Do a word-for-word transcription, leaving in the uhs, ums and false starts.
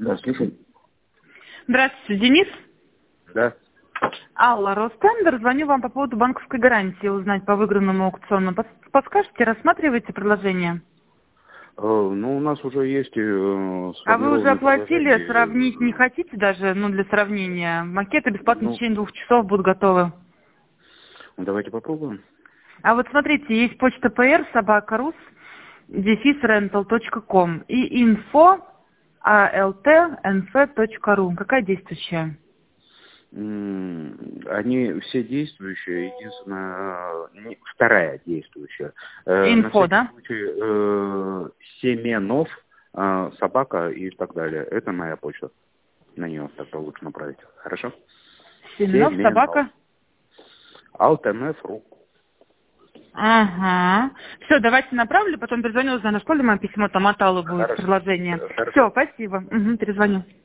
Да, слушай. Здравствуйте, Денис. Да. Алла, Ростендер. Звоню вам по поводу банковской гарантии, узнать по выигранному аукциону. Пос- Подскажете, рассматриваете предложение? Э, ну, у нас уже есть э, А вы уже сформированное оплатили, предложение. сравнить не э, хотите даже, ну, для сравнения? Макеты бесплатно в Ну, течение двух часов будут готовы. давайте попробуем. А вот смотрите, есть почта пр, собака рус, дефис рентал точка ком и инфо алтнф.ру. Какая действующая? М, Они все действующие, единственное, э, не- вторая действующая. Э, На Инфо, всякий да? случай э, Семенов, э, собака и так далее. Это моя почта. На нее тогда лучше направить. Хорошо? Семенов, Семенов. собака. алтнф.ру. Ага. Все, давайте направлю, потом перезвоню, узнаю, на что ли мое письмо там от Аллы будет Хорошо. приложение. Хорошо. Все, спасибо. Угу, перезвоню.